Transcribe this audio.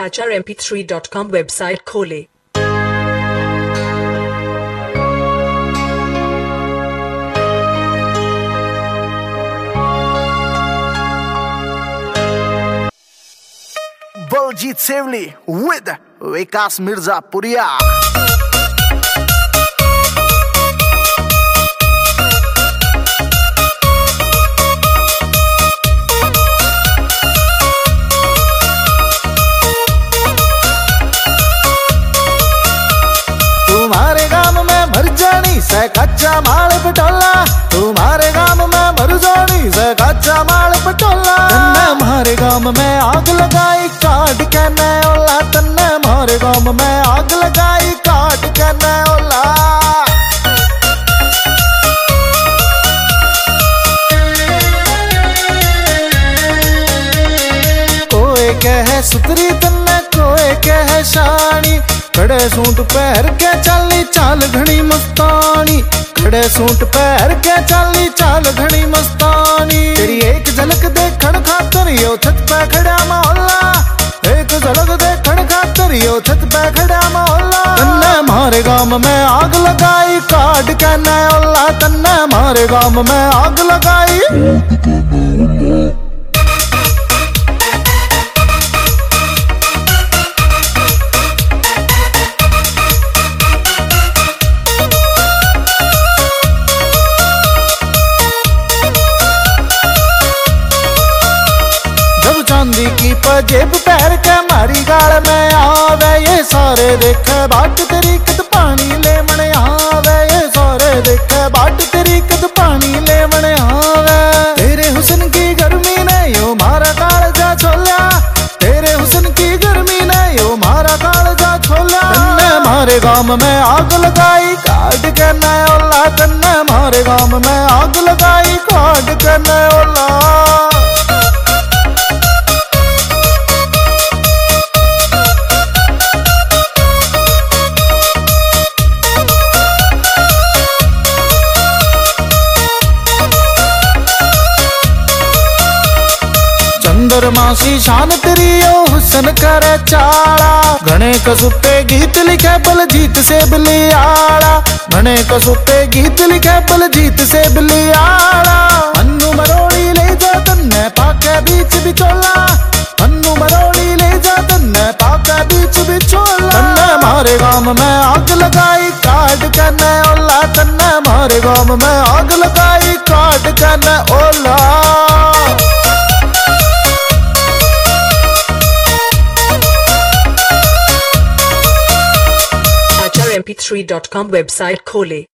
acharmp3.com website खोलें। Baljeet Sevli with Vikas Mirzapuria. तुम्हारे गांव में मर जानी से कच्चा माल पटोला, तुम्हारे गांव में मर जानी से कच्चा माल पटोला। तन्ने हमारे गांव में आग लगाई काट के न ओला, तन्ने हमारे गांव में आग लगाई काट के न ओला। कोई कहे सुतरी तन्ने कोई कहे शानी, खड़े सूट पहर के चाली चाल घनी मस्तानी, खड़े सूट पहर के चाली चाल घनी मस्तानी। तेरी एक झलक देखण खातर यो छत पे खड़ा मोहल्ला, एक झलक देखण खातर यो छत पे खड़ा मोहल्ला। तन्ने हमारे गांव में आग लगाई काट के न ओला, तन्ने हमारे गांव में आग लगाई। चांदी की पजेब पैर के मारी गाल में आवे, ये सारे देखे बाट तेरी कद पानी ले मन आवे, ये सारे देखे बाट तेरी कद पानी ले मन आवे। तेरे हुस्न की गर्मी ने यो मारा कालजा छोला, तेरे हुस्न की गर्मी ने यो मारा कालजा छोला। तन्ने हमारे गांव में आग लगाई काट के न ओला, तन्ने हमारे गांव में आग लगाई काट के न ओला। चंद्रमासी शान तेरी ओ हुस्न करे चाला, घने कसुपे गीत लिखे बलजीत से बलियाला, घने कसुपे गीत लिखे बलजीत से बलियाला। अन्नू मरोड़ी ले जा तन्ने पाके बीच बिचोला, अन्नू मरोड़ी ले जा तन्ने पाके बीच बिचोला। तन्ने हमारे गांव में आग लगाई काट के न ओला, तन्ने हमारे गांव में आग लगाई काट के न ओला। acharmp3.com वेबसाइट खोलें।